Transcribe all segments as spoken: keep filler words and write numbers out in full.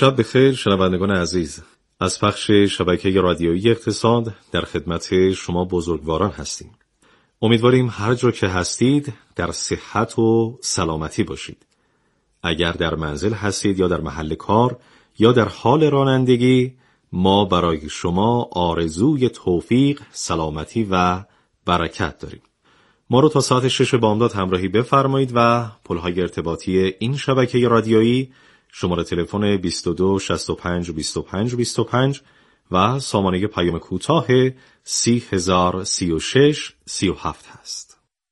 شب بخیر شنوندگان عزیز. از پخش شبکه رادیویی اقتصاد در خدمت شما بزرگواران هستیم. امیدواریم هر جا که هستید در صحت و سلامتی باشید. اگر در منزل هستید یا در محل کار یا در حال رانندگی، ما برای شما آرزوی توفیق، سلامتی و برکت داریم. ما رو تا ساعت شش بامداد همراهی بفرمایید و پلهای ارتباطی این شبکه رادیویی شماره تلفن بیست و دو شصت و پنج بیست و پنج بیست و پنج و سامانه پیام کوتاه سی هزار سی و شش سی و هفت هست.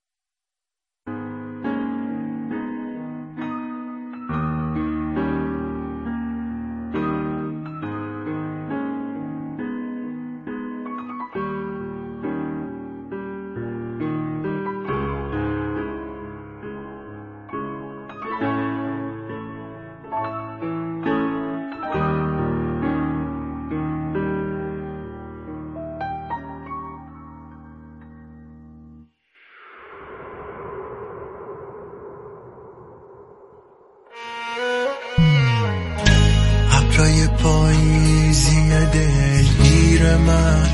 ابرای پاییزی دلگیر من،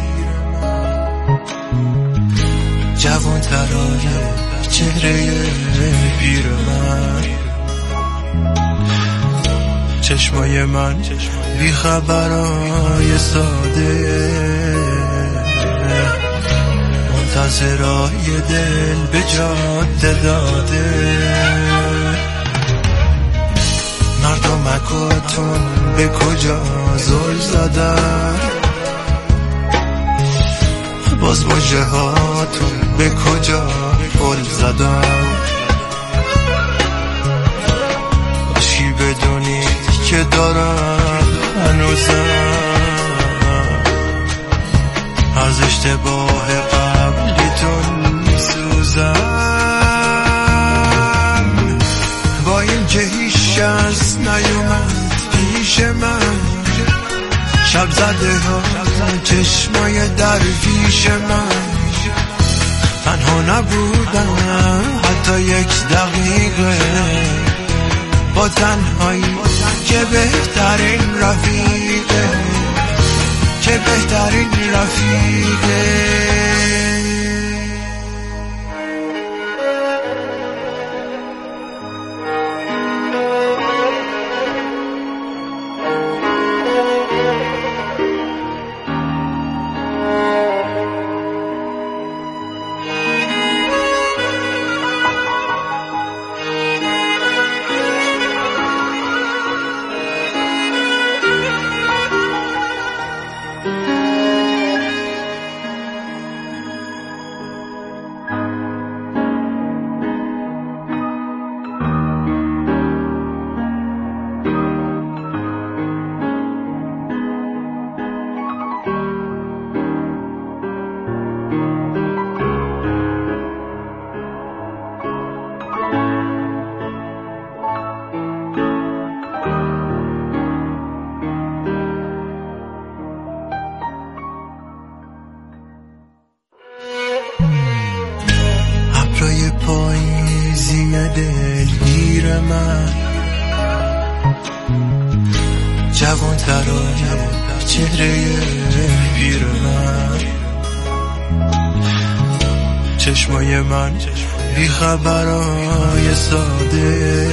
جوان ترانه چهره پیر من، چشمای من بی خبرای ساده، منتظرای دل به جاده داده، مردمکاتون به کجا زل زدن، باز مژه هاتون به کجا گل زدن. باشی بدونید که دارم هنوزم از اشتباه قبلیتون میسوزم. با این که هیچ کس نیومد پیش من، شب زده ها چشمای در پیش من، تنها نبودم حتی یک دقیقه، با تنهایی که بهترین رفیقه، که بهترین رفیقه. پاییزی دلگیر من، جوان ترانه چهره پیر من، چشمای من بی خبرای ساده،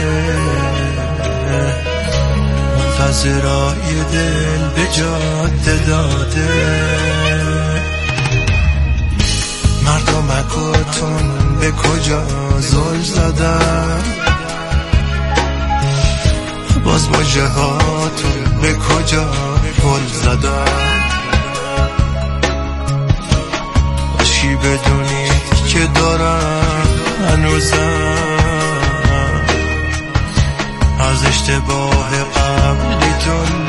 منتظرای دل به جاده داده، مردمکاتون به کجا زل زدن، باز مژه هاتون به کجا گل زدن. باشی بدونید که دارم هنوزم از اشتباه قبلیتون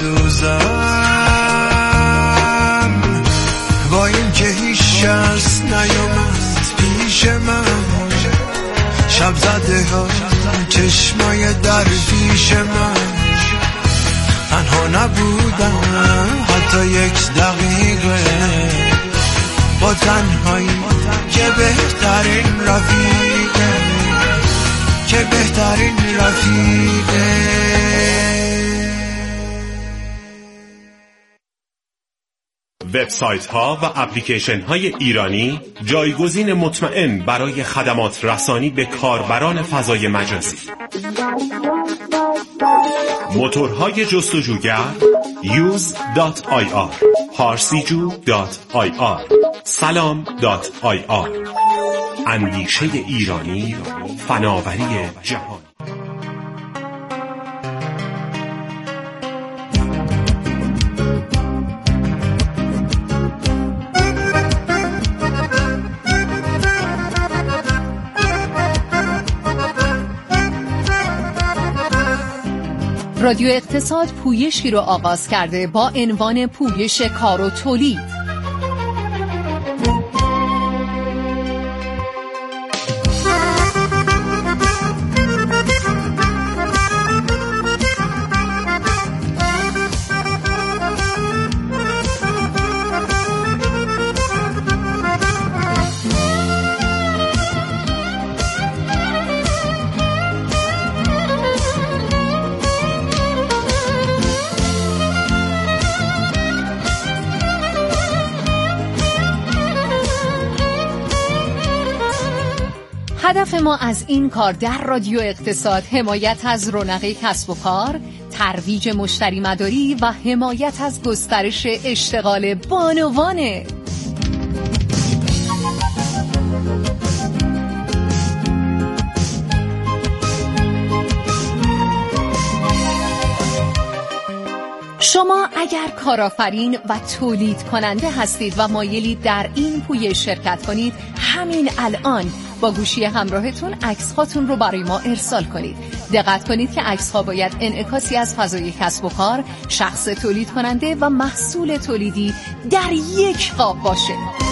میسوزم. با این که هیچ کس نیومد پیش من، شب زده ها چشمای در پیش من، تنها نبودم حتی یک دقیقه، با تنهایی که بهترین رفیقه، که بهترین رفیقه. وبسایت ها و اپلیکیشن های ایرانی جایگزین مطمئن برای خدمات رسانی به کاربران فضای مجازی. موتورهای جستجوگر یوز دات آی آر، پارسیجو دات آی آر، سلام دات آی آر. اندیشه ایرانی، فناوری جهان. رادیو اقتصاد پویشی رو آغاز کرده با عنوان پویش کار و تولید. هدف ما از این کار در رادیو اقتصاد حمایت از رونق کسب و کار، ترویج مشتری مداری و حمایت از گسترش اشتغال بانوانه. شما اگر کارآفرین و تولید کننده هستید و مایلید در این پویش شرکت کنید، همین الان با گوشی همراهتون عکس هاتون رو برای ما ارسال کنید. دقت کنید که عکس ها باید انعکاسی از فضای کسب و کار، شخص تولید کننده و محصول تولیدی در یک قاب باشه.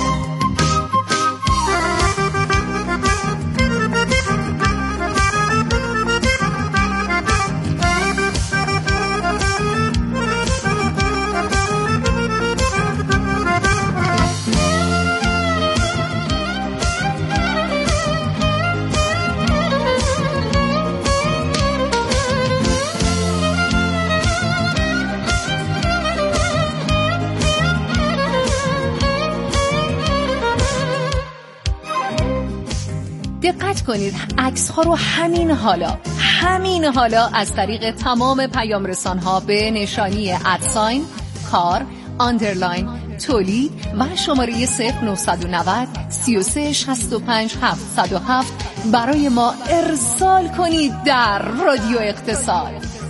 دقت کنید عکس ها رو همین حالا همین حالا از طریق تمام پیام رسان ها به نشانی ادساین کار آندرلاین تولید و شماره صفر نه نه صفر سه سه شصت و پنج هفتصد و هفت برای ما ارسال کنید در رادیو اقتصاد.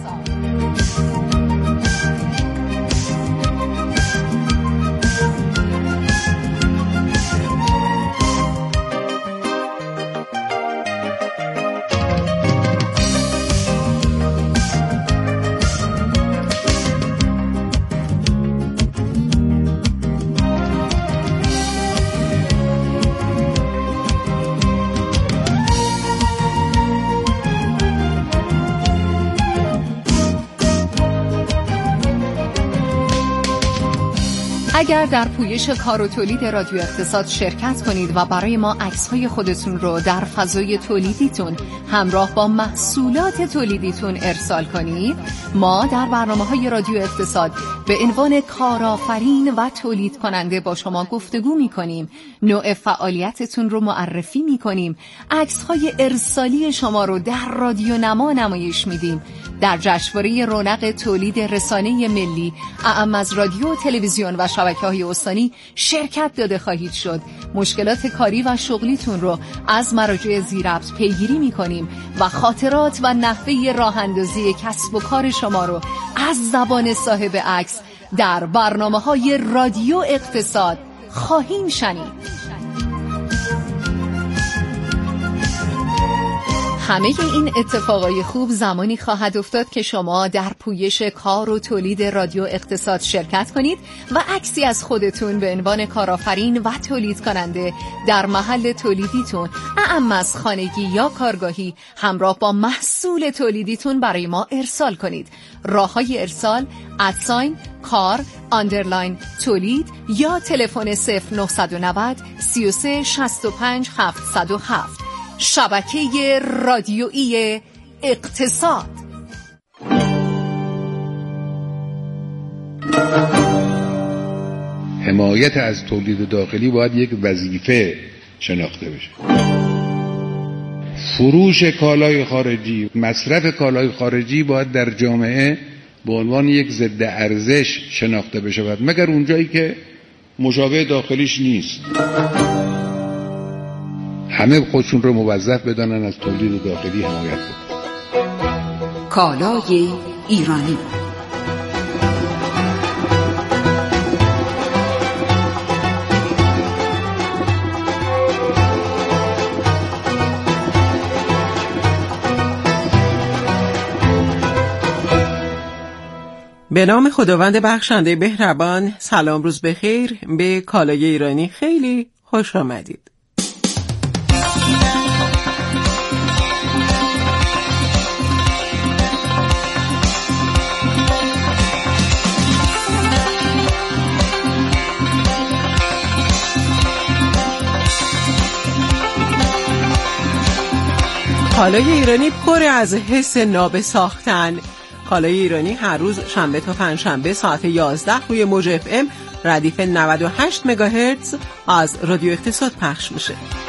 اگر در پویش کار و تولید رادیو اقتصاد شرکت کنید و برای ما عکس‌های خودتون رو در فضای تولیدیتون همراه با محصولات تولیدیتون ارسال کنید، ما در برنامه‌های رادیو اقتصاد به عنوان کارآفرین و تولید کننده با شما گفتگو می‌کنیم، نوع فعالیتتون رو معرفی می‌کنیم، عکس‌های ارسالی شما رو در رادیو نما نمایش میدیم. در جشنواره رونق تولید رسانه ملی اعم از رادیو، تلویزیون و شبکه‌های استانی شرکت داده خواهید شد. مشکلات کاری و شغلیتون رو از مراجع زیربط پیگیری می‌کنیم و خاطرات و نحوه راه‌اندازی کسب و کار شما رو از زبان صاحب عکس در برنامه‌های رادیو اقتصاد خواهیم شنید. همه این اتفاقای خوب زمانی خواهد افتاد که شما در پویش کار و تولید رادیو اقتصاد شرکت کنید و عکسی از خودتون به عنوان کارآفرین و تولید کننده در محل تولیدیتون، اعم از خانگی یا کارگاهی، همراه با محصول تولیدیتون برای ما ارسال کنید. راه‌های ارسال: ادساین کار آندرلاین تولید یا تلفن صفر نه نه صفر سه سه شصت و پنج هفتصد و هفت. شبکه رادیویی اقتصاد. حمایت از تولید داخلی باید یک وظیفه شناخته بشه. فروش کالای خارجی، مصرف کالای خارجی باید در جامعه به عنوان یک ضد ارزش شناخته بشه، مگر اونجایی که مشابه داخلیش نیست. همه خودشون رو موظف بدانن از تولید داخلی حمایت کنن. کالای ایرانی. به نام خداوند بخشنده مهربان. سلام، روز بخیر. به کالای ایرانی خیلی خوش آمدید. کالای ایرانی پر از حس ناب ساختن. کالای ایرانی هر روز شنبه تا پنجشنبه ساعت یازده روی موج اف ام ردیف نود و هشت مگاهرتز از رادیو اقتصاد پخش میشه.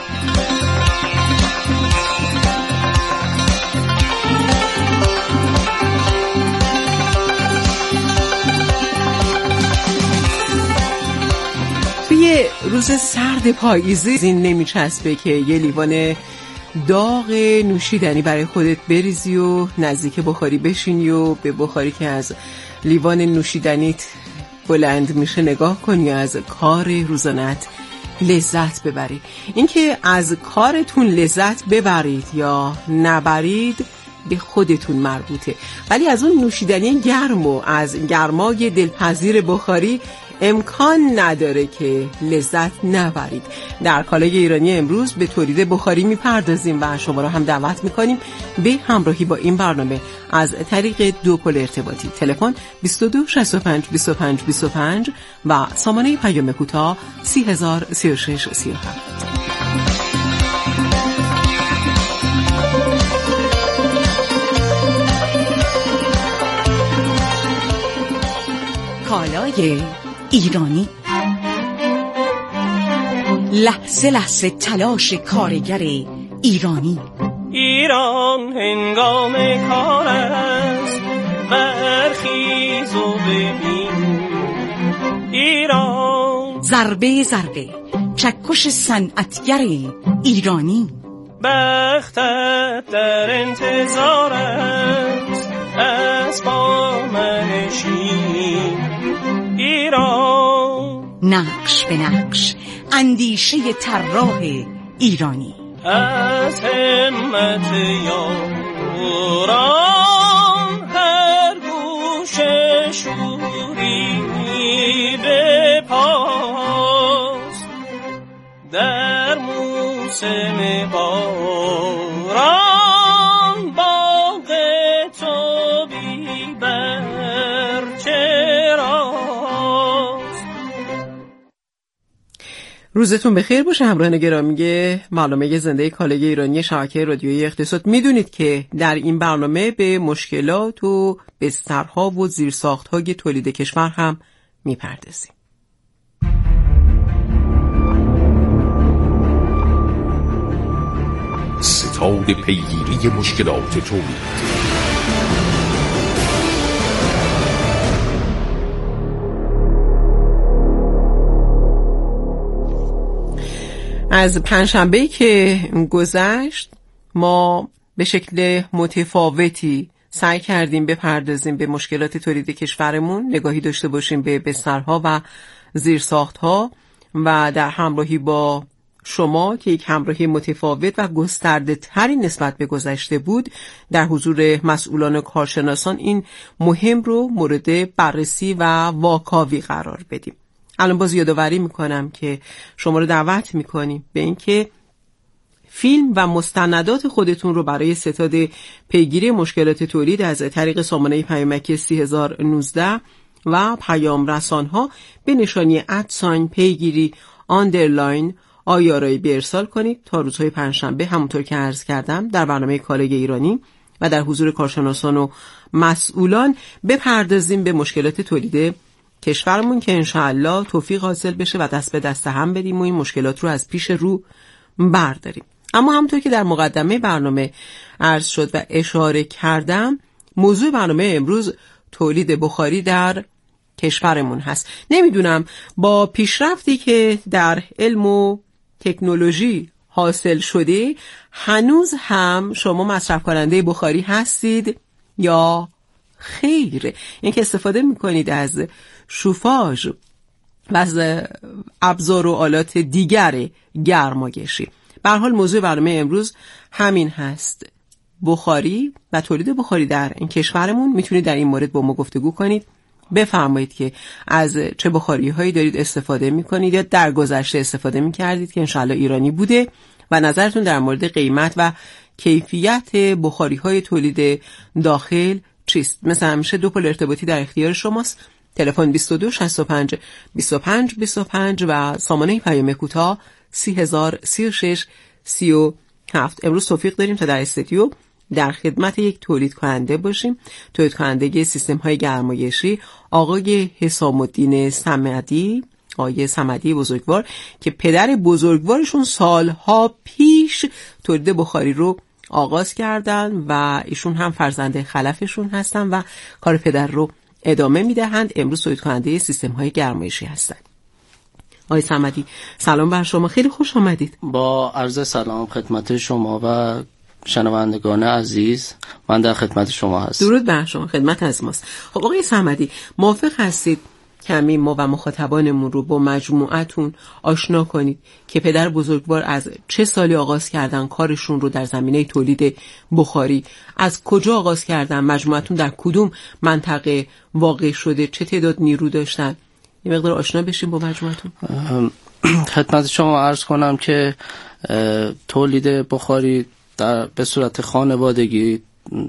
توی روز سرد پاییزی این نمیچسبه که یه لیوان داغ نوشیدنی برای خودت بریزی و نزدیک بخاری بشینی و به بخاری که از لیوان نوشیدنیت بلند میشه نگاه کنی و از کار روزانت لذت ببری. اینکه از کارتون لذت ببرید یا نبرید به خودتون مربوطه، ولی از اون نوشیدنی گرم و از گرمای دلپذیر بخاری امکان نداره که لذت نبرید. در کالای ایرانی امروز به تولید بخاری میپردازیم و شما را هم دعوت میکنیم به همراهی با این برنامه از طریق دو پل ارتباطی، تلفن بیست و دو شصت و پنج بیست و پنج بیست و پنج و سامانه پیام کوتاه سی هزار سی و شش سی و هفت. کالای ایرانی. لحظه لحظه تلاش کارگر ایرانی. ایران هنگام کار است، برخیز و ببین ایران. ضربه ضربه چکش صنعتگر ایرانی. بختت در انتظار است، از با منشین ایران. نقش به نقش اندیشه طراح ایرانی. از همت یاران هر گوشه شوری به پاس، در موسم باران باغ تو بی روزتون بخیر باشه همراهان گرامی. برنامه زنده کالای ایرانی شبکه رادیویی اقتصاد. میدونید که در این برنامه به مشکلات و بسترها و زیرساخت‌های تولید کشور هم میپردازیم. ستاد پیگیری مشکلات تولید. از پنجشنبه‌ای که گذشت ما به شکل متفاوتی سعی کردیم بپردازیم به مشکلات تولید کشورمون، نگاهی داشته باشیم به بسترها و زیرساخت‌ها و در همراهی با شما که یک همراهی متفاوت و گسترده تری نسبت به گذشته بود در حضور مسئولان و کارشناسان این مهم رو مورد بررسی و واکاوی قرار بدیم. الان باز یادآوری میکنم که شما رو دعوت میکنیم به اینکه فیلم و مستندات خودتون رو برای ستاد پیگیری مشکلات تولید از طریق سامانه پیامکی سی هزار و نوزده و پیام رسانها به نشانی ادساین پیگیری آندرلاین آیارایی به ارسال کنید تا روزهای پنجشنبه همونطور که عرض کردم در برنامه کالای ایرانی و در حضور کارشناسان و مسئولان بپردازیم به مشکلات تولید کشورمون که انشاءالله توفیق حاصل بشه و دست به دست هم بدیم و این مشکلات رو از پیش رو برداریم. اما همونطور که در مقدمه برنامه عرض شد و اشاره کردم، موضوع برنامه امروز تولید بخاری در کشورمون هست. نمیدونم با پیشرفتی که در علم و تکنولوژی حاصل شده هنوز هم شما مصرف کننده بخاری هستید یا خیر؟ اینکه استفاده میکنید از شوفاژ و از ابزار و آلات دیگر گرمایشی. به هر حال موضوع برنامه امروز همین هست، بخاری و تولید بخاری در این کشورمون. میتونید در این مورد با ما گفتگو کنید، بفرمایید که از چه بخاری هایی دارید استفاده میکنید یا در گذشته استفاده میکردید که انشاءالله ایرانی بوده و نظرتون در مورد قیمت و کیفیت بخاری های تولید داخل چیست. مثل همیشه دو پل ارتباطی در اختیار شماست، تلفن بیست و دو شصت و پنج بیست و پنج بیست و پنج و سامانه پیام کوتاه سی هزار سی و شش سی و هفت. امروز توفیق داریم تا در استودیو در خدمت یک تولید کننده باشیم، تولید کننده سیستم های گرمایشی، آقای حسام الدین صمدی، آقای صمدی بزرگوار که پدر بزرگوارشون سالها پیش تولید بخاری رو آغاز کردن و ایشون هم فرزند خلفشون هستن و کار پدر رو ادامه میدهند. امروز تولید کننده سیستم های گرمایشی هستند. آقای صمدی سلام بر شما، خیلی خوش آمدید. با عرض سلام خدمت شما و شنوندگان عزیز، من در خدمت شما هستم. درود بر شما، خدمت از ماست. خب آقای صمدی، موافق هستید کمی ما و مخاطبانمون رو با مجموعتون آشنا کنید که پدر بزرگوار از چه سالی آغاز کردن کارشون رو در زمینه تولید بخاری، از کجا آغاز کردن، مجموعتون در کدوم منطقه واقع شده، چه تعداد نیرو داشتن، یه مقدار آشنا بشیم با مجموعتون. خدمت شما عرض کنم که تولید بخاری در به صورت خانوادگی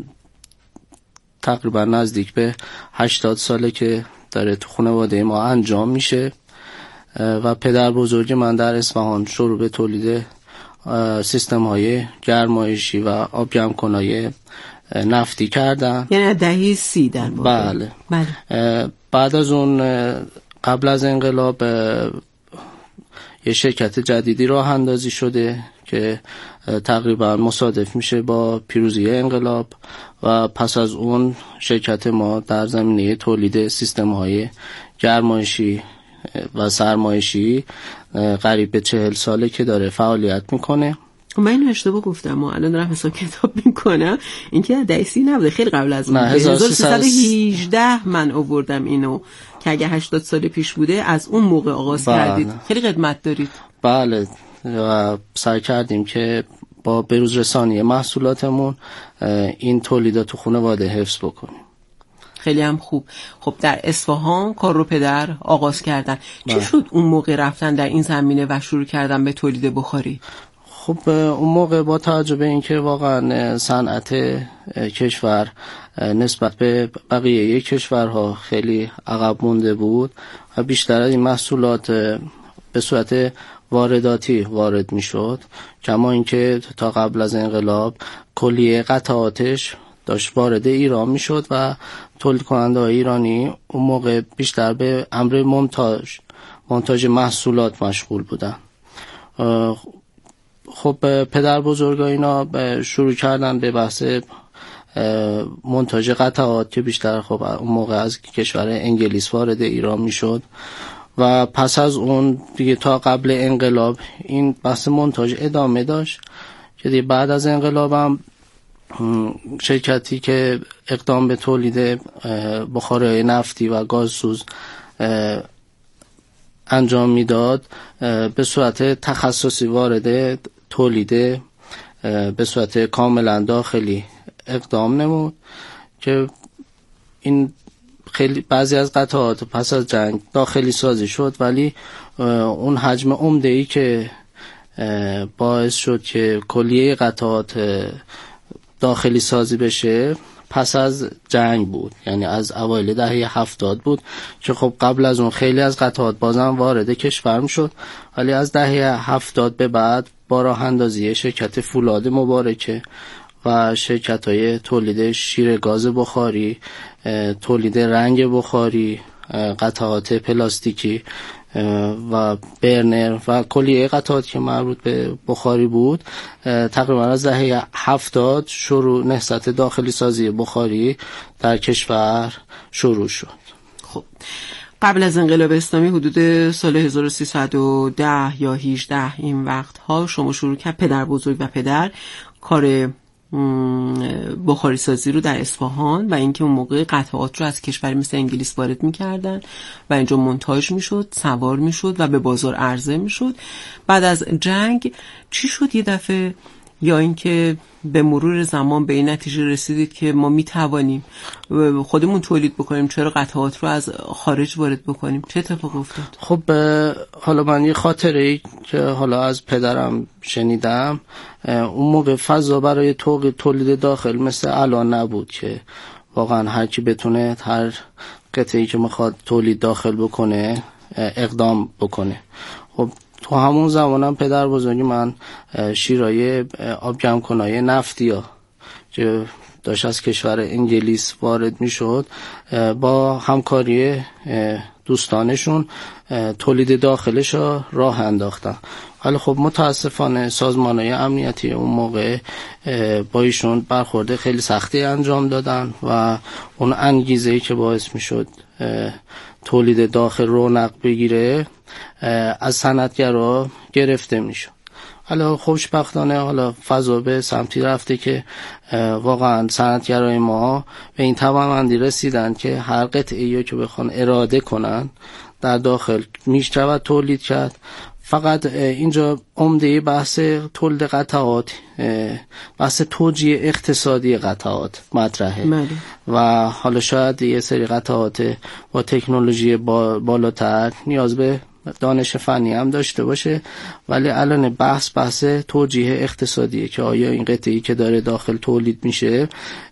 تقریبا نزدیک به هشتاد ساله که داره تو خانواده ما انجام میشه و پدر بزرگ من در اصفهان شروع به تولید سیستم های گرمایشی و آب گرم کنای نفتی کردن. یعنی دهه سی در واقع. بله. بله. بعد از اون قبل از انقلاب یه شرکت جدیدی راه اندازی شده که تقریبا مصادف میشه با پیروزی انقلاب و پس از اون شرکت ما در زمینه تولید سیستم های گرمایشی و سرمایشی قریب به چهل ساله که داره فعالیت میکنه. من اینو اشتباه گفتم، ما الان دارم حساب کتاب میکنم، این که دهه سی نبوده، خیلی قبل از اون، هزار و سیصد و هجده من آوردم اینو که اگه هشتاد سال پیش بوده از اون موقع آغاز بله. کردید، خیلی قدمت دارید. بله و سعی کردیم که با بروز رسانی محصولاتمون این تولیدات تو خانواده حفظ بکنیم. خیلی هم خوب. خب در اصفهان کار رو پدر آغاز کردن، چی شد اون موقع رفتن در این زمینه و شروع کردن به تولید بخاری؟ خب اون موقع با توجه به اینکه واقعا صنعت کشور نسبت به بقیه کشورها خیلی عقب مونده بود و بیشتر از این محصولات به صورت وارداتی وارد می شد، کما اینکه تا قبل از انقلاب کلیه قطعاتش داشت وارد ایران می شد و تولید کننده های ایرانی اون موقع بیشتر به امر مونتاژ مونتاژ محصولات مشغول بودن. خب پدر بزرگا اینا شروع کردن به بحث مونتاژ قطعات که بیشتر خب اون موقع از کشور انگلیس وارد ایران می شد و پس از اون دیگه تا قبل انقلاب این بحث مونتاژ ادامه داشت که دیگه بعد از انقلاب هم شرکتی که اقدام به تولید بخاری نفتی و گازسوز انجام میداد به صورت تخصصی وارد تولید به صورت کاملا داخلی اقدام نمود که این خیلی بعضی از قطعات پس از جنگ داخلی سازی شد، ولی اون حجم عمده‌ای که باعث شد که کلیه قطعات داخلی سازی بشه پس از جنگ بود، یعنی از اوایل دهه هفتاد بود که خب قبل از اون خیلی از قطعات بازم وارد کشور میشد، ولی از دهه هفتاد به بعد با راه اندازی شرکت فولاد مبارکه و شرکت های تولید شیر گاز بخاری، تولید رنگ بخاری قطعات پلاستیکی و برنر و کلیه قطعات که مربوط به بخاری بود تقریبا از دهه هفتاد شروع نهضت داخلی سازی بخاری در کشور شروع شد. خب قبل از انقلاب اسلامی حدود سال هزار و سیصد و ده یا هجده این وقت ها شما شروع کرد پدر بزرگ و پدر کار بخاری سازی رو در اصفهان و اینکه اون موقع قطعات رو از کشوری مثل انگلیس وارد می‌کردن و اینجا مونتاژ می‌شد، سوار می‌شد و به بازار عرضه می‌شد. بعد از جنگ چی شد یه دفعه، یا اینکه به مرور زمان به این نتیجه رسیدید که ما می‌توانیم خودمون تولید بکنیم، چرا قطعات رو از خارج وارد بکنیم؟ چه اتفاقی افتاد؟ خب حالا من یه خاطره که حالا از پدرم شنیدم، اون موقع فضا برای تولید داخل مثل الان نبود که واقعا هر کی بتونه هر قطعه‌ای که میخواد تولید داخل بکنه اقدام بکنه. خب تو همون زمانم پدر بزرگی من شیرای آب جمع کنای نفتی ها که داشت از کشور انگلیس وارد می شد با همکاری دوستانشون تولید داخلش را راه انداختن. ولی خب متاسفانه سازمان‌های امنیتی اون موقع با ایشون برخورد خیلی سختی انجام دادن و اون انگیزه‌ای که باعث می شد تولید داخل رونق بگیره از صنعتگرا گرفته میشه. حالا خوشبختانه حالا فضا به سمتی رفته که واقعا صنعتگرای ما به این توانمندی رسیدن که هر قطعه‌ای که بخوان اراده کنن در داخل میشه تولید کرد. فقط اینجا عمده بحث تولید قطعات، بحث توجیه اقتصادی قطعات مطرحه مالی. و حالا شاید یه سری قطعات با تکنولوژی بالاتر نیاز به دانش فنی هم داشته باشه، ولی الان بحث بحث توجیه اقتصادیه که آیا این قطعه‌ای که داره داخل تولید میشه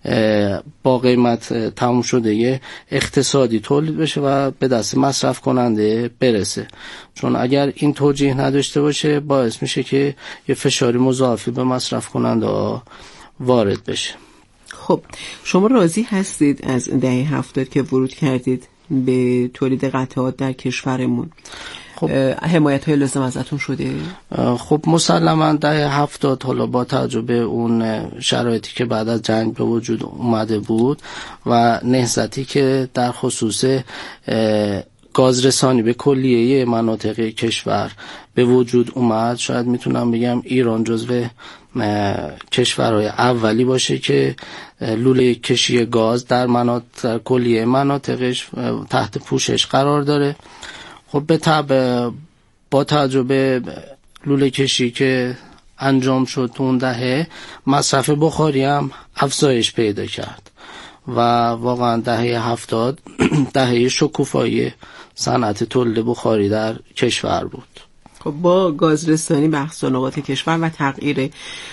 با قیمت تموم شده یه اقتصادی تولید بشه و به دست مصرف کننده برسه. چون اگر این توجیه نداشته باشه باعث میشه که یه فشاری مضاعفی به مصرف کننده وارد بشه. خب شما راضی هستید از دهه هفتاد که ورود کردید به تولید قطعات در کشورمون؟ خب حمایت های لازم ازتون شده؟ خب مسلما دهه هفتاد حالا با تجربه اون شرایطی که بعد از جنگ به وجود اومده بود و نهضتی که در خصوص گازرسانی به کلیه مناطق کشور به وجود اومد، شاید میتونم بگم ایران جزو کشورهای اولی باشه که لوله کشی گاز در مناطق کلیه مناطقش تحت پوشش قرار داره. خب به طبع با تجربه لوله کشی که انجام شد تو اون دهه مصرف بخاری هم افزایش پیدا کرد و واقعا دهه هفتاد دهه شکوفایی صنعت تولید بخاری در کشور بود. خب با گازرسانی به اقصا نقاط کشور و تغییر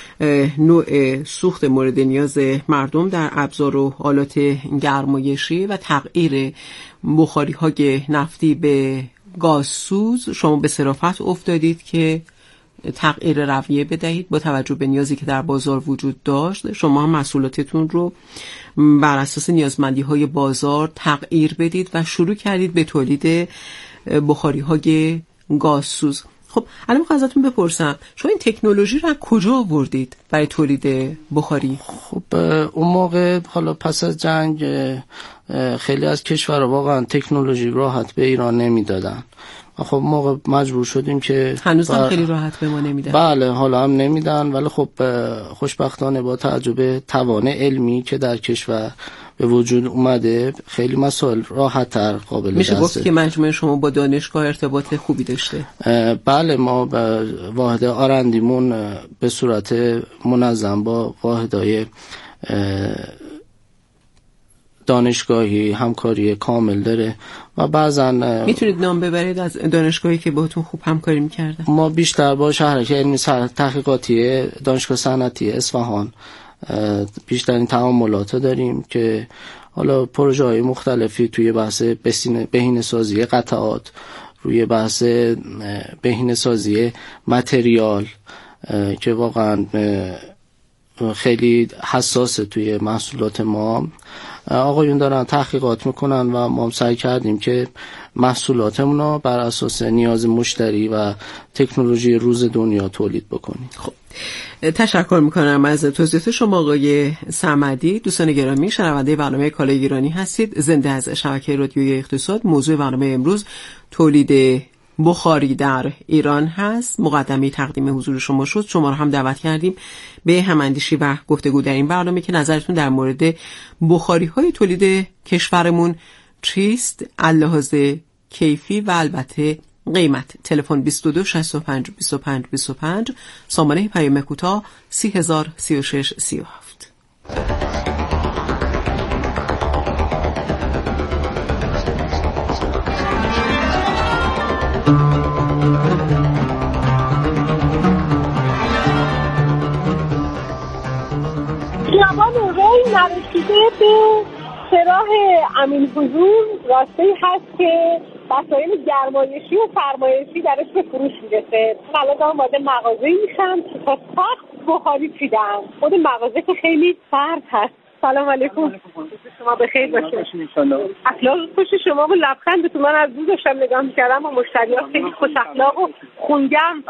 نوع سوخت مورد نیاز مردم در ابزار و آلات گرمایشی و تغییر بخاری های نفتی به گازسوز، شما به صرافت افتادید که تغییر رویه بدهید با توجه به نیازی که در بازار وجود داشت. شما هم محصولاتتون رو بر اساس نیازمندی های بازار تغییر بدید و شروع کردید به تولید بخاری های گازسوز. خب الان می‌خوام ازتون بپرسم شما این تکنولوژی رو از کجا آوردید برای تولید بخاری؟ خب اون موقع حالا پس از جنگ خیلی از کشورها واقعا تکنولوژی راحت به ایران نمیدادن. خب موقع مجبور شدیم که هنوز هم خیلی راحت به ما نمیدن. بله حالا هم نمیدن، ولی خب خوشبختانه با تجربه توان علمی که در کشور به وجود اومده خیلی مسائل راحت تر قابل دسته. میشه گفت که مجموعه شما با دانشگاه ارتباط خوبی داشته؟ بله ما به واحد آرندیمون به صورت منظم با واحدهای دانشگاهی همکاری کامل داره و بعضا میتونید نام ببرید از دانشگاهی که باهاتون خوب همکاری میکردن؟ ما بیشتر با شهرک علمی تحقیقاتی دانشگاه صنعتی اصفهان بیشترین تعاملات داریم که حالا پروژه های مختلفی توی بحث بهینه سازی قطعات، روی بحث بهینه سازی متریال که واقعا خیلی حساسه توی محصولات ما آقایون دارن تحقیقات میکنن و ما سعی کردیم که محصولاتمون رو بر اساس نیاز مشتری و تکنولوژی روز دنیا تولید بکنیم. خب تشکر میکنم از توضیحات شما آقای صمدی. دوستان گرامی، شنونده برنامه کالای ایرانی هستید، زنده از شبکه رادیویی اقتصاد. موضوع برنامه امروز تولید بخاری در ایران هست. مقدمه تقدیم حضور شما شد، شما رو هم دعوت کردیم به هماندیشی و گفتگو در این برنامه که نظرتون در مورد بخاری های تولید کشورمون چیست، اللحاظ کیفی و البته قیمت. تلفن بیست و دو شصت و پنج بیست و پنج بیست و پنج، سامانه پیام کوتاه سی هزار سی و شش سی و هفت. خیابان ری نرسیده به چراغ امین حضور راسته هست که وسایل گرمایشی و فرمایشی درش به فروش میرسه. الان دارم وارد مغازه‌ای میشم که تا سخت بخاری چیدم. خود مغازه که خیلی سرد هست. سلام علیکم. شما بخیر باشید. اخلاق خوش شما و لبخندتون، من از دور داشتم نگاه می‌کردم و مشتریات خیلی خوش اخلاق و خونگرم.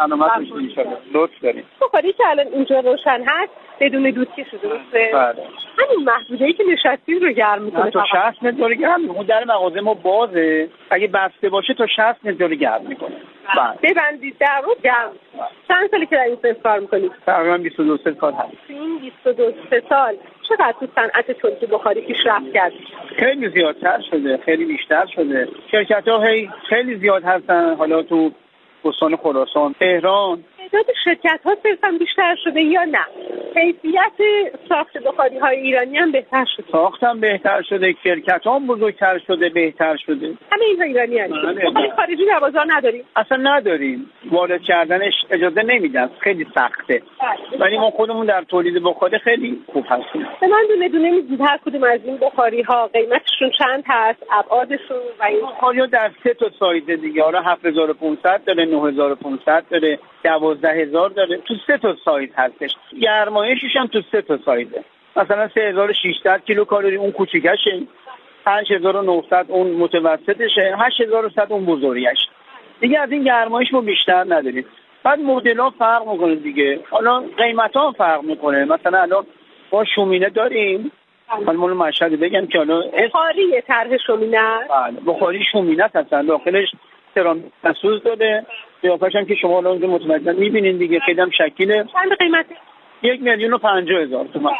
لطف دارید. بخاری که الان اینجا روشن هست بدون دودکش شده درسته؟ بله. همین محدوده‌ای که نشستی رو گرم می‌کنه. تا شصت متر رو گرم می‌کنه. در مغازه ما بازه، اگه بسته باشه تا شصت متر رو گرم می‌کنه. بله. ببندید در رو گرم. چند سالی که در این صنف کار می‌کنید؟ تقریباً بیست و دو سال کار هست. این بیست و دو سال چقدر تو صنعت تولید بخاری پیشرفت کرد؟ خیلی زیادتر شده، خیلی بیشتر شده. شرکت‌ها هی خیلی زیاد هستن، حالا تو استان خراسان، تهران. تعداد شرکت‌ها صرفاً بیشتر شده یا نه؟ کیفیت ساخت بخاری‌های ایرانی هم بهتر شده. ساخت هم بهتر شده، شرکت‌ها هم بزرگتر شده، بهتر شده. همه اینها ایرانی هستن. بخاری خارجی در بازار نداریم. اصلا نداریم. وارد کردنش اجازه نمیدن، خیلی سخته. ولی ما خودمون در تولید بخاری خیلی خوب هستیم. به من دونه دونه میگید هر کدوم از این بخاری‌ها قیمتشون چند هست، ابعادشون و این بخاری‌ها در سه تا سایز دیگه، حالا هفت هزار و پانصد داره، نه هزار و پانصد داره، دوازده هزار داره، تو سه تا سایز هستش. گرمایشش هم تو سه تا سایزه. مثلا سه هزار و ششصد کیلو کالری اون کوچیکشه، پنج هزار و نهصد اون متوسطشه، هشت هزار و صد اون بزرگش. دیگه از این گرمایش ما بیشتر نداریم. بعد مدل‌ها فرق می‌کنه دیگه. حالا قیمت‌ها هم فرق می‌کنه. مثلا الان ما شومینه داریم. من مال مشهد بگم که الان بخاری طرح شومینه. بله، بخاری شومینه هستن. داخلش سرامیک مسوز داره. قیافش هم که شما الان اونجا متوجه می‌بینین دیگه، خیلی هم شکیله. چند قیمته؟ یک میلیون و پنجاه هزار تومان.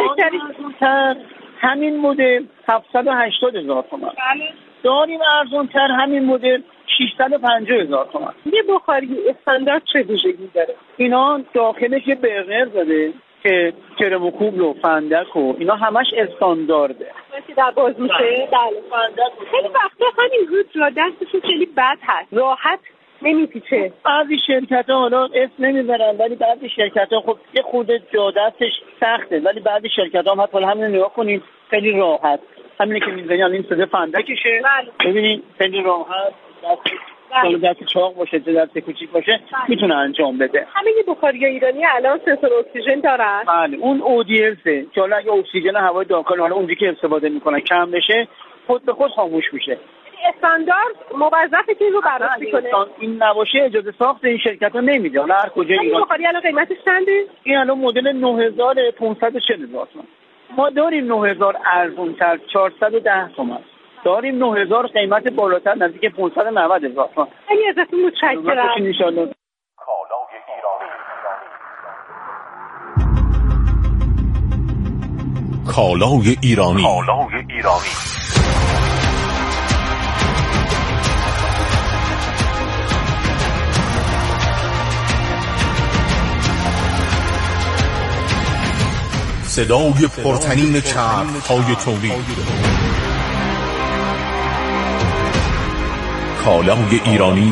ارزون‌تر همین مدل هفتصد و هشتاد هزار تومان. بله. داریم ارزون‌تر همین مدل ششصد و پنجاه هزار تومان. یه بخاری استاندارد چه ویژگی داره؟ اینا داخلش یه برنر داره که کرم و کوبل و فندک و اینا همش استاندارده. وقتی در باز میشه؟ بله. فندک. خیلی وقتا همین روز را دستشون خیلی بد هست. راحت نمیپیچه. بعضی شرکت‌ها حالا اسم نمیبرن، ولی بعضی شرکت‌ها خب یه خورده جا دستش سخته، ولی بعضی شرکت‌ها هم حتی همین نگاه کنید خیلی راحت. همینه که می‌زنی الان این صدا فندکشه. بله. ببینید خیلی راحت. دست دست چاق باشه، دست کوچیک باشه میتونه انجام بده. همه بخاری‌های ایرانی الان سنسور اکسیژن دارن. بله، اون او دی السه که حالا اگه اکسیژن هوای داخل حالا اونجوری که استفاده میکنن کم بشه، خود به خود خاموش میشه. استاندارد موظفه که رو بررسی کنه. این نباشه اجازه ساخت این شرکت‌ها نمیده. حالا هر کجا ایران. این بخاری الان قیمتش چنده؟ این الان مدل نه هزار و پانصد و چهل هزار تومان. ما داریم نه هزار ارزان‌تر چهارصد و ده تومان. داریم نه هزار قیمت بالاتر نزدیک پانصد و نود هزار تومان. خیلی ازتون متشکرم. ان شاءالله. کالای ایرانی. کالای ایرانی. صدای پرطنین چرخ‌های تولید. کالای ایرانی